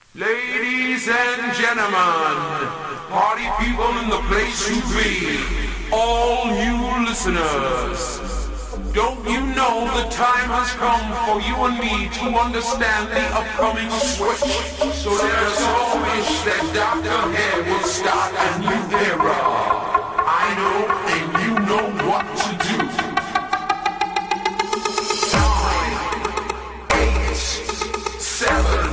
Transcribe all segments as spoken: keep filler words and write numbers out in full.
Ladies and gentlemen, party people in the place you be, all you listeners, don't you know the time has come for you and me to understand the upcoming switch? So let us all wish that Doctor Head will start a new era. I know and you know what to do. Nine, eight, seven,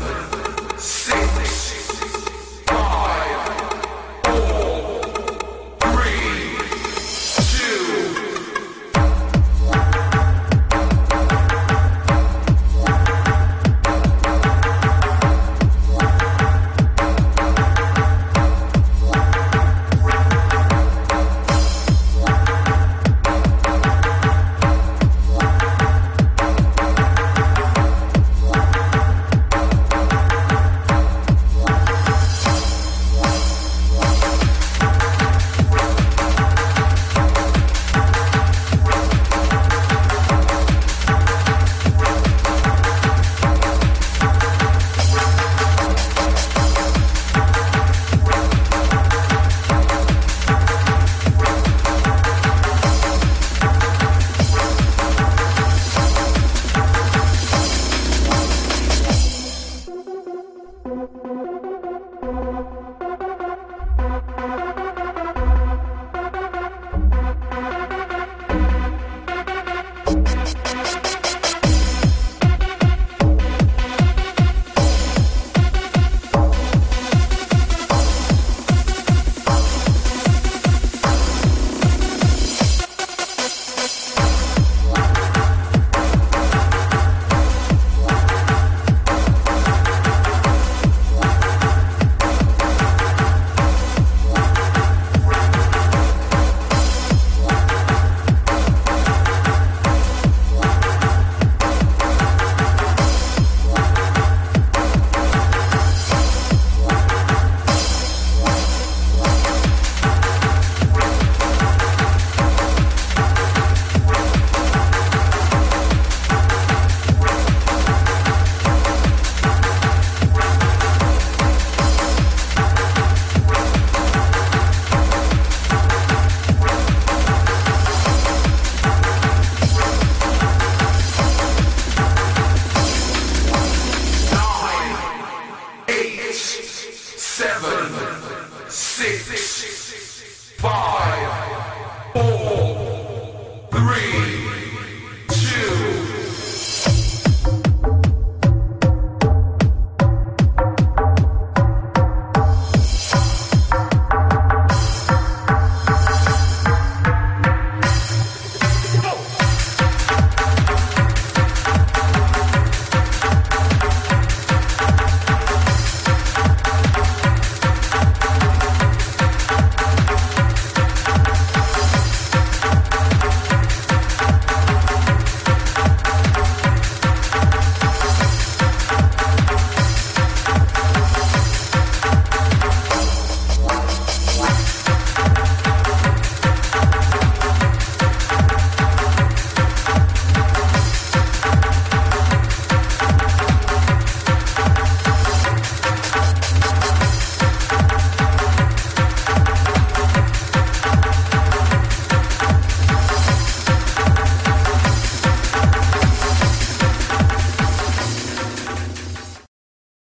seven, six, five.